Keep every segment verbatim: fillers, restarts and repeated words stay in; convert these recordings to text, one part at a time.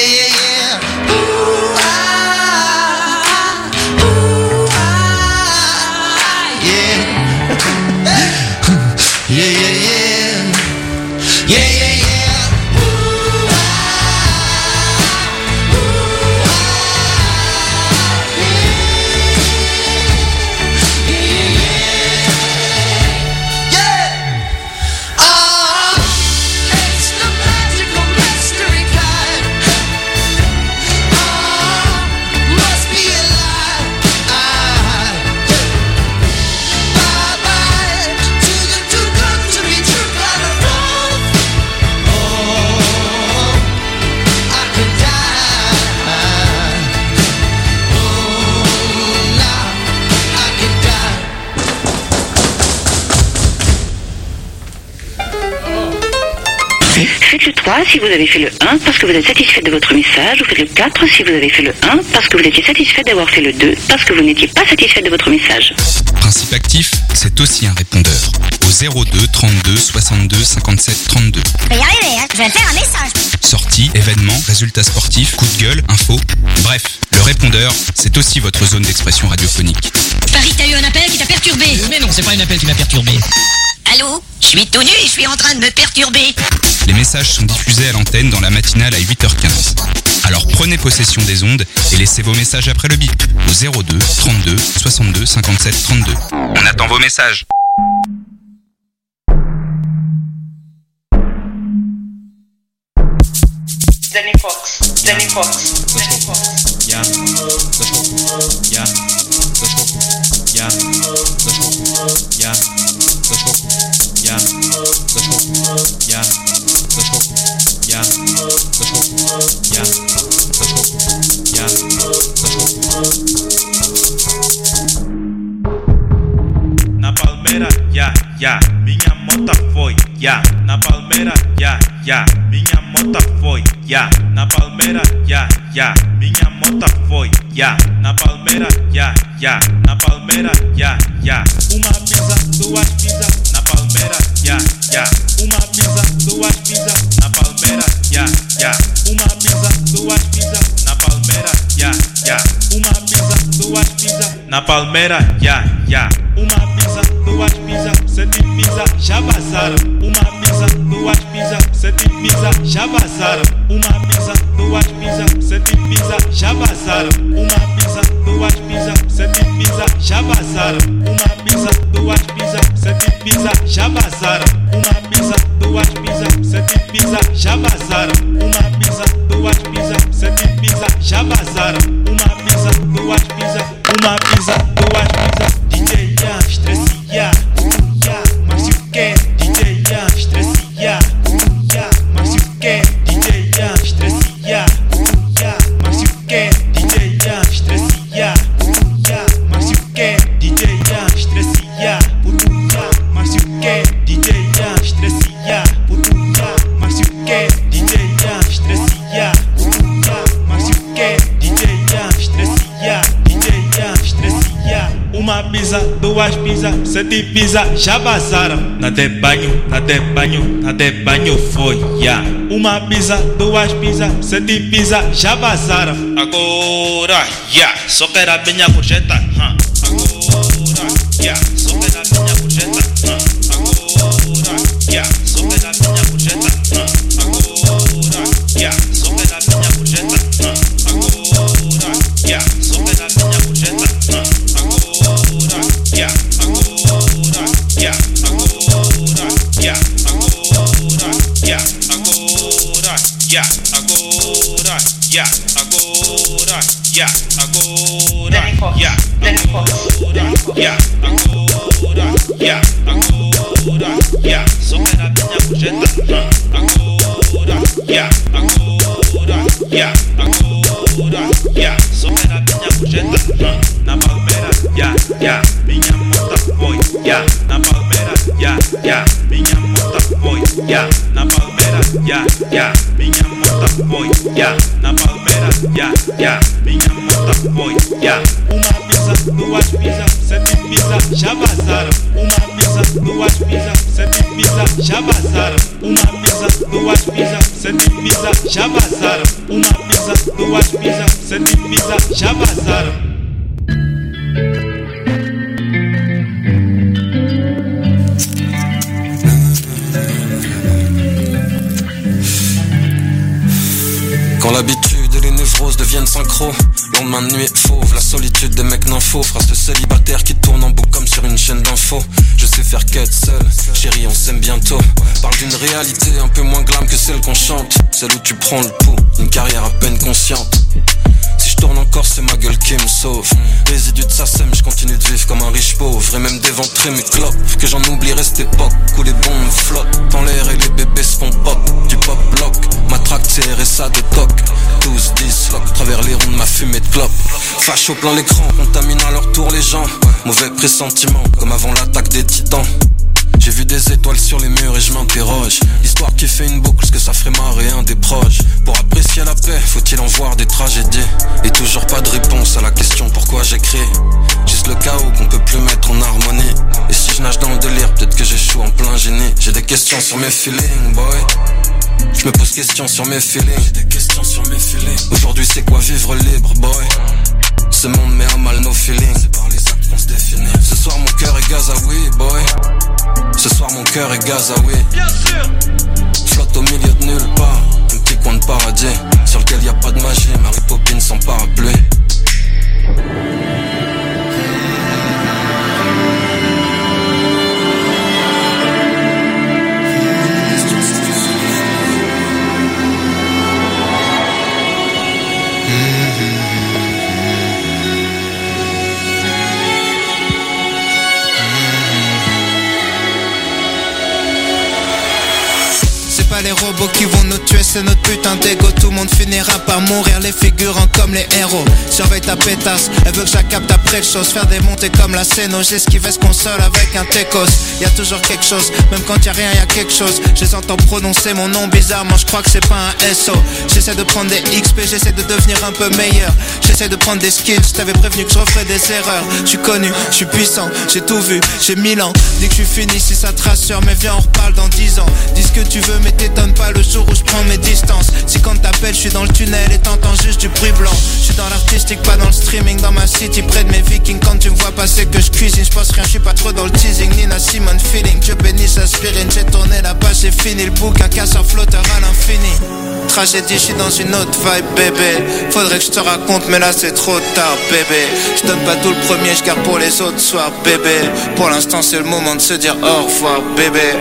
yeah, yeah. Ooh, ah, ooh, ah, yeah. Yeah, yeah, yeah. Yeah, yeah, yeah. Ooh, ah, ooh, ah, yeah. Yeah, yeah, yeah. Ah, it's the magical mystery kind. Ah, must be alive. Ah, bye bye to the too good to be true kind of love. Oh, I could die. Oh, now I could die. Faites le trois si vous avez fait le un parce que vous êtes satisfait de votre message, ou faites le quatre si vous avez fait le un parce que vous étiez satisfait d'avoir fait le deux parce que vous n'étiez pas satisfait de votre message. Principe actif, c'est aussi un répondeur. Au zéro deux trente-deux soixante-deux cinquante-sept trente-deux. Je vais y arriver, hein. Je vais faire un message. Sorties, événements, résultats sportifs, coups de gueule, infos. Bref, le répondeur, c'est aussi votre zone d'expression radiophonique. Paris, t'as eu un appel qui t'a perturbé. Mais non, c'est pas un appel qui m'a perturbé. Allô? Je suis tout nu et je suis en train de me perturber. Les messages sont diffusés à l'antenne dans la matinale à huit heures quinze. Alors prenez possession des ondes et laissez vos messages après le bip au zéro deux trente-deux soixante-deux cinquante-sept trente-deux. On attend vos messages. Danny Fox, Danny Fox, Danny Fox. Yeah, let's go. Yeah, let's go. Yeah, let's go. Yeah, let's go. Yeah, let's go. Yeah, let's go. Yeah, let's go. Yeah, let's go. Yeah, let's go. Na palmeira, yeah, yeah, minha moto foi, yeah. Na palmeira, yeah, yeah, minha moto foi, yeah. Na palmeira, yeah, yeah, minha moto foi, yeah. Na palmeira, yeah, yeah, na palmeira, yeah, yeah. Uma pizza, duas pizzas, na palmeira, yeah, yeah. Uma pizza, duas pizzas, na palmeira, yeah, yeah. Uma pizza, duas pizzas, na palmeira, yeah, yeah. Uma pizza, duas pizzas, na palmeira, yeah, yeah. Uma pizza, duas pizzas, sete pizzas, já vazaram. Uma pizza, duas pizzas, sete pizzas, já vazaram. Uma pizza, duas pizzas, sete pizzas, já vazaram. Uma pizza, duas pizzas, sete pizzas, já vazaram. Uma pizza, duas pizzas, sete pizzas, já vazaram. Uma pizza, duas pizzas, sete pizzas, já vazaram. Uma pizza, duas pizzas, sete pizzas, já vazaram. Uma pizza, duas pizzas, uma pizza, duas pizzas. D J Ian, estresse, yeah, yeah, mas o que? D J Ian, estresse, yeah, yeah, mas o que? D J Ian, estresse, yeah, yeah, mas o que? D J Ian, estresse, yeah, yeah, mas o que? D J Ian, estresse, yeah, puto, yeah, mas o que? D J Ian, estresse, yeah, puto, yeah, mas o que? D J Ian, estresse, yeah, yeah, mas o que? D J Ian, estresse, yeah, D J Ian, estresse, yeah. Uma pizza, duas pizzas, sete pizzas, já vazaram. Na de banho, na de banho, na de banho foi, yeah. Uma pizza, duas pizzas, sete pizzas, já vazaram. Agora, yeah, só quero a minha gorjeta, huh. Agora, yeah, só quero a minha gorjeta, huh. Agora, yeah, só quero a minha gorjeta, huh. Agora, yeah, só quero a minha gorjeta, huh. Agora, yeah, só quero a minha gorjeta, huh. Agora, yeah, agora, yeah, agora, yeah, agora, yeah, agora, yeah, agora, yeah, agora, yeah, agora, Danny Fox, yeah, Danny Fox, Danny Fox. yeah, agora, yeah, agora, yeah, só quero a minha gorjeta, huh. Agora, yeah, agora, yeah, agora, yeah, só quero a minha gorjeta, huh. Na palmeira, yeah, yeah, minha moto foi, yeah. Na palmeira, yeah, yeah, minha moto foi, yeah. Na palmeira, yeah, yeah, minha moto foi, yeah. Na palmeira, yeah, yeah, minha moto foi, yeah. Uma pizza, duas pizzas, sete pizzas, já vazaram. Uma pizza, duas pizzas, sete pizzas, já vazaram. Uma pizza, duas pizzas, sete pizzas, já vazaram. Uma pizza, duas pisa, sete pisa, já vazaram. Quand l'habitude et les névroses deviennent synchro, lendemain de nuit fauve, la solitude des mecs d'info, phrase de célibataire qui tourne en boucle comme sur une chaîne d'info. Je sais faire quête seul, chérie on s'aime bientôt. Parle d'une réalité un peu moins glam que celle qu'on chante, celle où tu prends le pouls, une carrière à peine consciente. Si je tourne encore c'est ma gueule qui me sauve. Résidu de sa sème, je continue de vivre comme un riche pauvre et même d'éventrer mes clopes, que j'en oublierai cette époque où les bombes flottent dans l'air et les bébés se font pop. Du pop block, matraque C R S A de toc, douze dislocs, travers les ronds de ma fumée de clope. Facho plein l'écran, contaminant à leur tour les gens. Mauvais pressentiment, comme avant l'attaque des titans. J'ai vu des étoiles sur les murs et je m'interroge. L'histoire qui fait une boucle, ce que ça ferait marrer un des proches. Pour apprécier la paix, faut-il en voir des tragédies? Et toujours pas de réponse à la question pourquoi j'écris. Juste le chaos qu'on peut plus mettre en harmonie. Et si je nage dans le délire, peut-être que j'échoue en plein génie. J'ai des questions sur mes feelings, boy. Je me pose questions sur mes feelings. J'ai des questions sur mes feelings. Aujourd'hui c'est quoi vivre libre, boy? Ce monde met à mal nos feelings. C'est par les actes qu'on se définit. Ce soir mon cœur est Gazaoui, boy. Ce soir mon cœur est Gazaoui. Bien sûr. Flotte au milieu de nulle part, un petit coin de paradis sur lequel y a pas de magie, Mary Poppins sans parapluie. Les robots qui vont nous tuer, c'est notre putain d'ego. Tout le monde finira par mourir, les figurants comme les héros. Surveille ta pétasse, elle veut que j'accapte après le chose. Faire des montées comme la scène, j'esquive ce console avec un Tecos. Y'a toujours quelque chose, même quand y'a rien y'a quelque chose. Je les entends prononcer mon nom bizarrement, je crois que c'est pas un S O. J'essaie de prendre des X P, j'essaie de devenir un peu meilleur. J'essaie de prendre des skills, je t'avais prévenu que je referais des erreurs. Je suis connu, je suis puissant, j'ai tout vu, j'ai mille ans. Dès que je suis fini, si ça te rassure, mais viens on reparle dans dix ans. Dis ce que tu veux mais t'étonnes pas le jour où je prends mes distances. Si quand t'appelles je suis dans le tunnel et t'entends juste du bruit blanc. Je suis dans l'artistique, pas dans le streaming. Dans ma city, près de mes vikings. Quand tu me vois passer que je cuisine, je pense rien, je suis pas trop dans le teasing. Nina Simone feeling, Dieu bénisse aspirine. J'ai tourné la page, j'ai fini le bouquin, casseur flotteur à l'infini. Tragédie, je suis dans une autre vibe bébé. Faudrait que je te raconte mais là c'est trop tard bébé. Je donne pas tout le premier, je garde pour les autres soirs bébé. Pour l'instant c'est le moment de se dire au revoir bébé.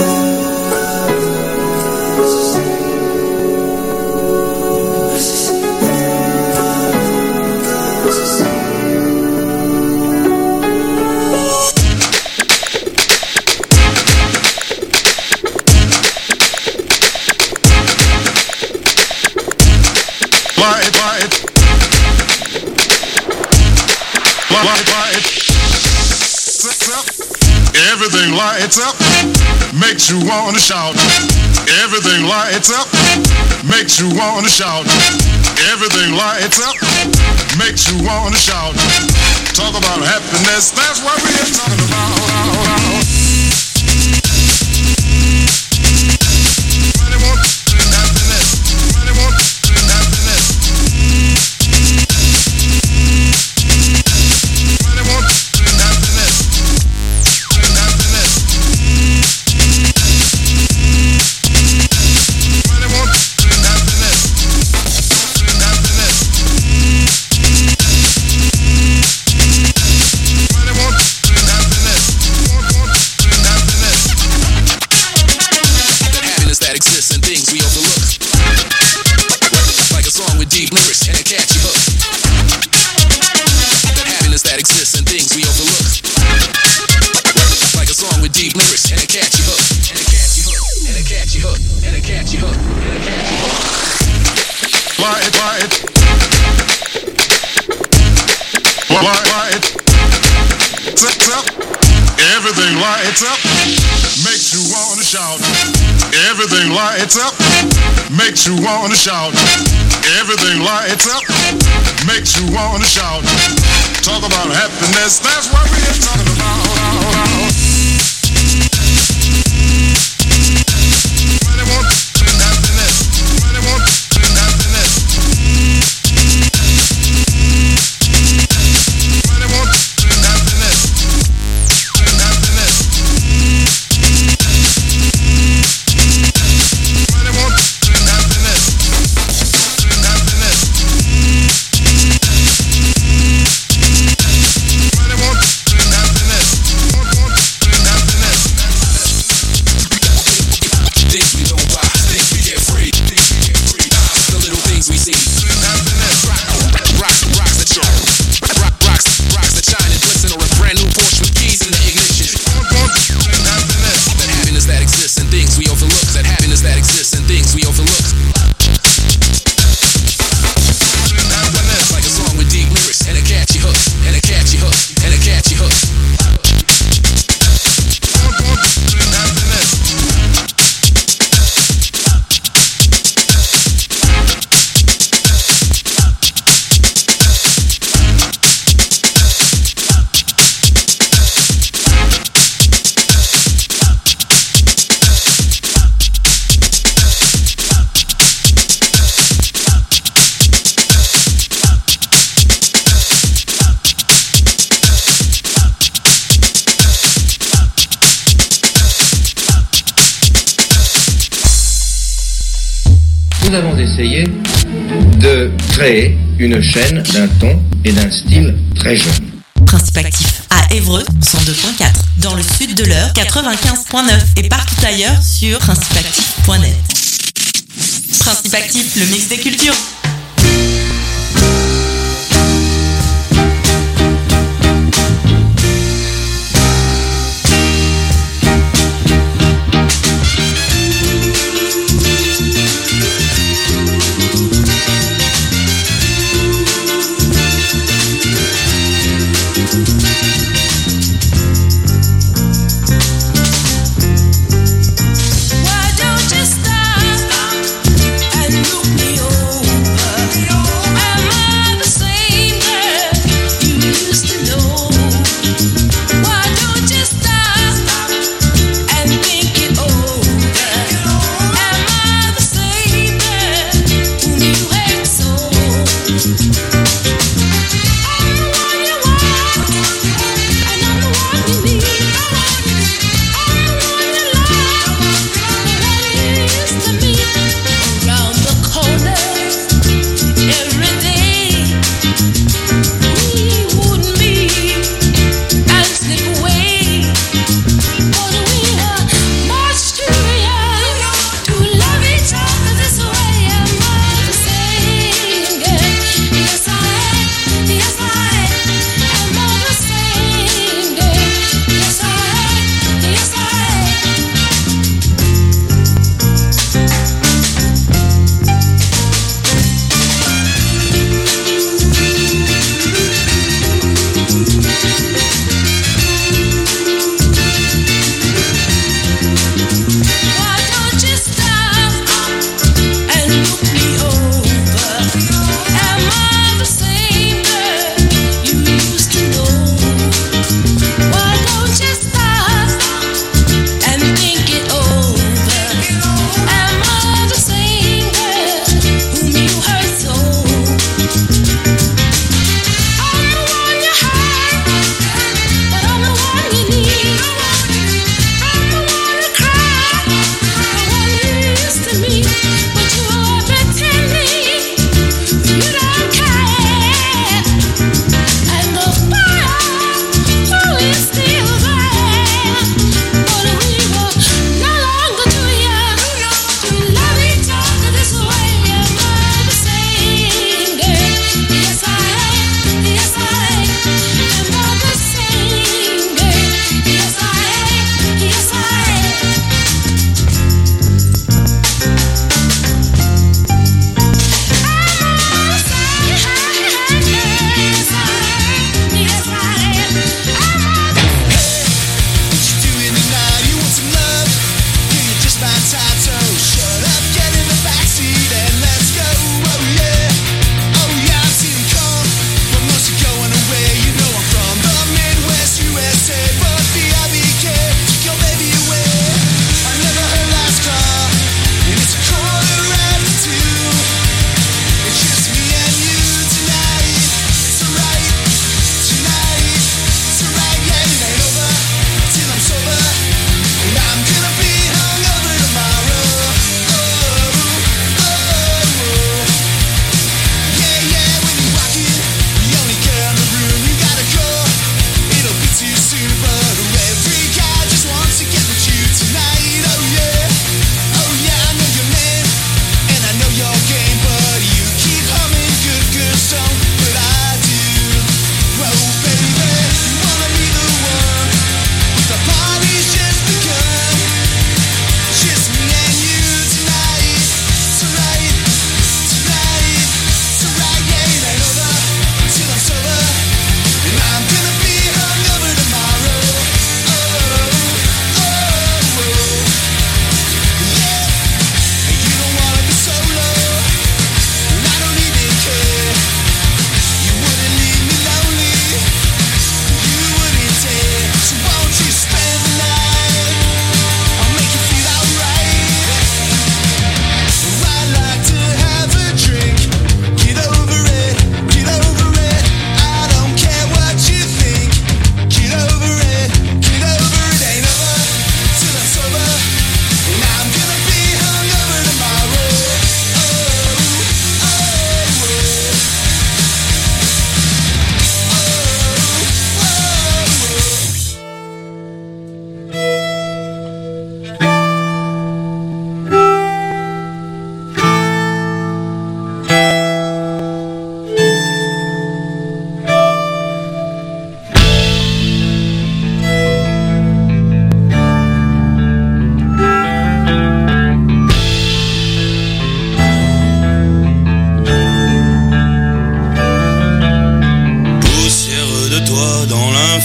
Light, light, light, light. Everything lights up, makes you wanna shout. Everything lights up, makes you wanna shout. Everything lights up, makes you wanna shout. Talk about happiness, that's what we're talking about. Everything lights up, makes you wanna shout. Everything lights up, makes you wanna shout. Everything lights up, makes you wanna shout. Talk about happiness, that's what we're talking about. Money won't bring happiness. Money won't bring happiness. avons essayé de créer une chaîne d'un ton et d'un style très jeune. Principe actif à Évreux, cent deux point quatre, dans le sud de l'Eure, quatre-vingt-quinze point neuf et partout ailleurs sur principe actif point net. Principe actif, le mix des cultures. Why don't you stop and look me over?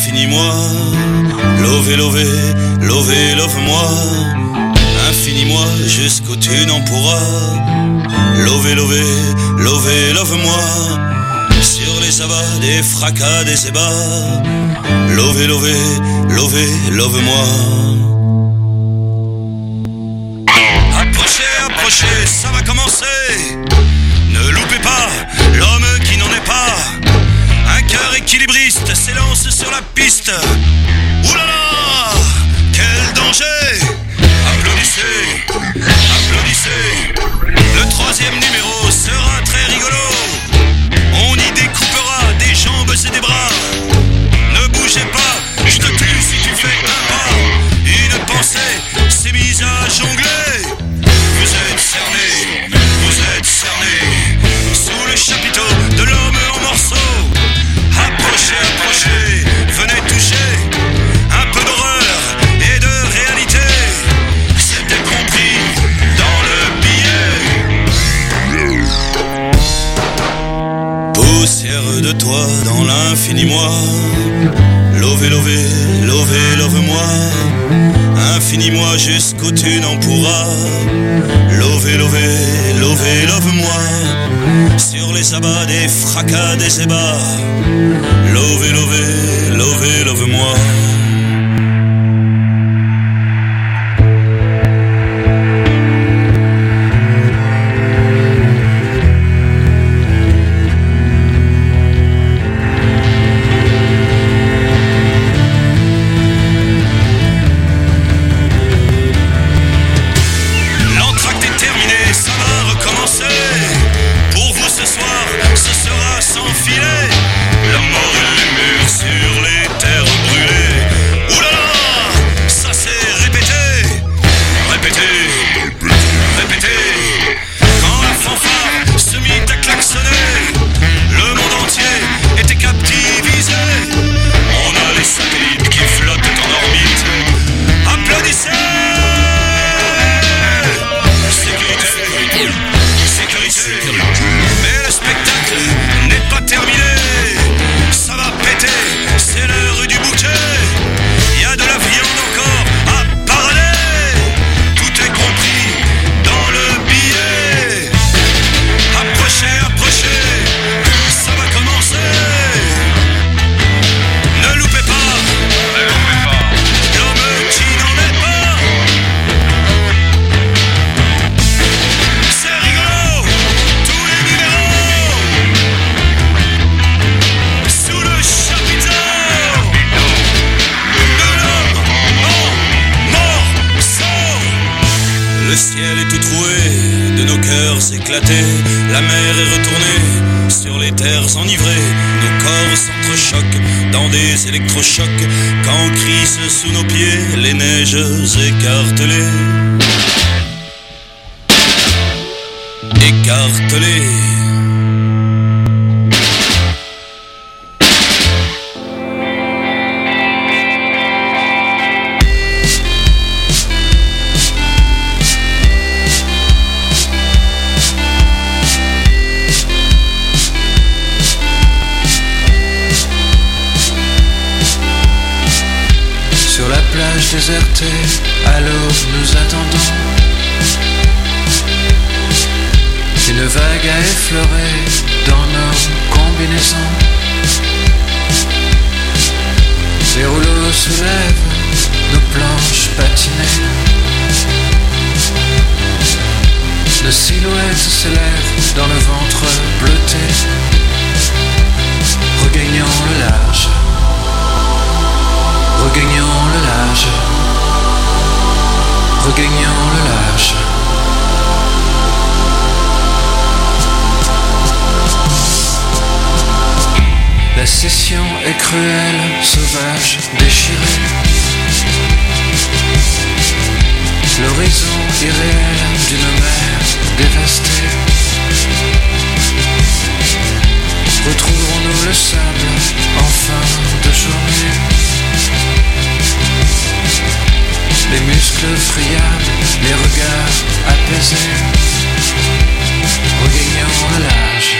infiniment. Lové, lové, lové, love-moi. Infiniment jusqu'où tu n'en pourras. Lové, lové, lové, love-moi. Sur les abats des fracas des ébats. Lové, lové, lové, love-moi. Approchez, approchez, ça va commencer. Ne loupez pas l'homme qui n'en est pas. Un cœur équilibriste s'élance sur la piste. Ouh là là, quel danger! Applaudissez, applaudissez. Le troisième numéro sera très rigolo. On y découpera des jambes et des bras. Ne bougez pas, je te tue si tu fais un pas. Une pensée s'est mise à jongler. Vous êtes cernés, vous êtes cernés sous le chapiteau de l'homme en morceaux. Approchez, approchez, venez toucher un peu d'horreur et de réalité. C'était compris dans le billet. Poussière de toi dans l'infini moi. Lové, lové, lové, love-moi. Infini-moi jusqu'où tu n'en pourras. Lové, lové, lové, love-moi. Sur les abats des fracas des ébats. Lové, lové, lové, love-moi. La mer est retournée sur les terres enivrées. Nos corps s'entrechoquent dans des électrochocs quand crissent sous nos pieds les neiges écartelées. Écartelées. Déserté, à l'aube nous attendons. Une vague a effleuré dans nos combinaisons. Les rouleaux soulèvent nos planches patinées. Nos silhouettes s'élèvent dans le ventre bleuté. Regagnons le large. Regagnons le large, regagnons le large. La session est cruelle, sauvage, déchirée. L'horizon irréel d'une mer dévastée. Retrouverons-nous le sable en fin de journée? Les muscles friables, les regards apaisés. Regagnons le large.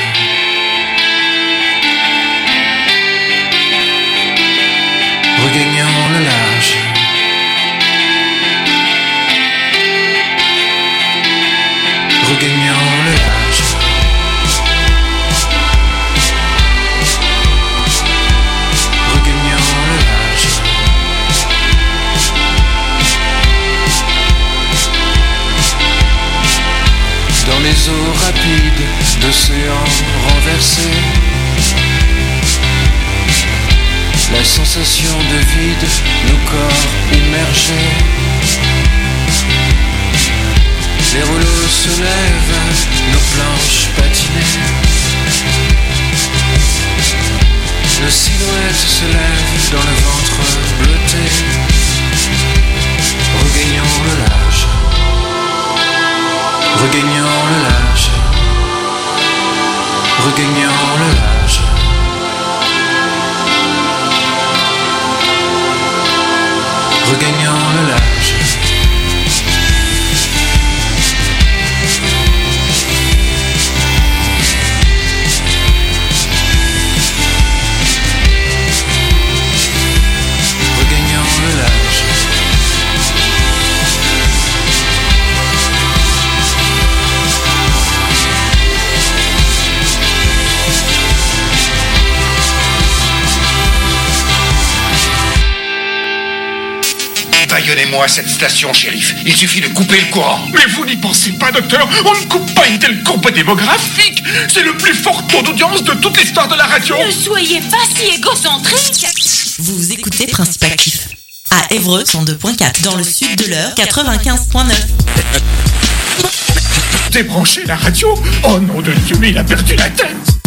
dispersés. La sensation de vide, nos corps immergés. Les rouleaux se lèvent, nos planches patinées. La silhouette se lève dans le ventre bleuté. Regagnons le large. Regagnons le large. Regagnons le large. Regagnons le large. Regagnons le large. Baillonnez-moi cette station, shérif. Il suffit de couper le courant. Mais vous n'y pensez pas, docteur. On ne coupe pas une telle courbe démographique. C'est le plus fort taux d'audience de toute l'histoire de la radio. Ne soyez pas si égocentrique. Vous écoutez Principe Actif à Évreux cent deux point quatre, dans le sud de l'Eure quatre-vingt-quinze point neuf. Débranchez la radio. Oh nom de Dieu, mais il a perdu la tête.